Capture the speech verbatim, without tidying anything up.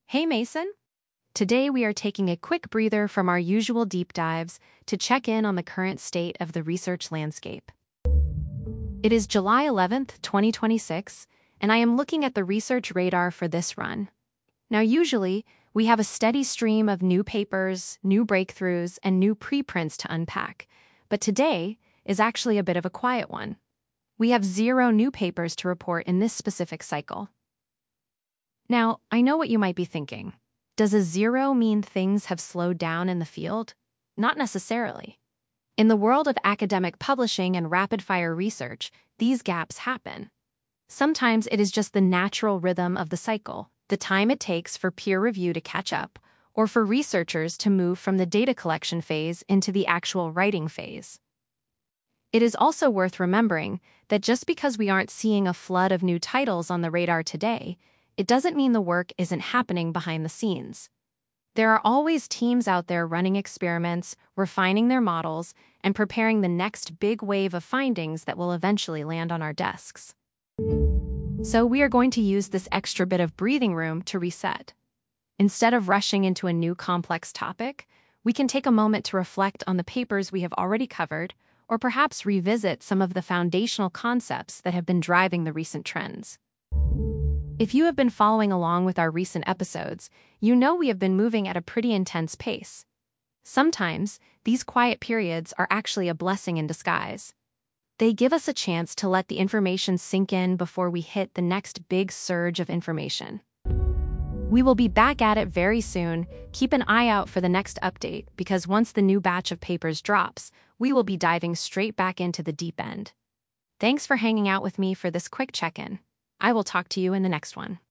Hey Mason! Today we are taking a quick breather from our usual deep dives to check in on the current state of the research landscape. It is July eleventh, twenty twenty-six, and I am looking at the research radar for this run. Now usually, we have a steady stream of new papers, new breakthroughs, and new preprints to unpack, but today is actually a bit of a quiet one. We have zero new papers to report in this specific cycle. Now, I know what you might be thinking. Does a zero mean things have slowed down in the field? Not necessarily. In the world of academic publishing and rapid-fire research, these gaps happen. Sometimes it is just the natural rhythm of the cycle, the time it takes for peer review to catch up, or for researchers to move from the data collection phase into the actual writing phase. It is also worth remembering that just because we aren't seeing a flood of new titles on the radar today, it doesn't mean the work isn't happening behind the scenes. There are always teams out there running experiments, refining their models, and preparing the next big wave of findings that will eventually land on our desks. So we are going to use this extra bit of breathing room to reset. Instead of rushing into a new complex topic, we can take a moment to reflect on the papers we have already covered, or perhaps revisit some of the foundational concepts that have been driving the recent trends. If you have been following along with our recent episodes, you know we have been moving at a pretty intense pace. Sometimes, these quiet periods are actually a blessing in disguise. They give us a chance to let the information sink in before we hit the next big surge of information. We will be back at it very soon. Keep an eye out for the next update, because once the new batch of papers drops, we will be diving straight back into the deep end. Thanks for hanging out with me for this quick check-in. I will talk to you in the next one.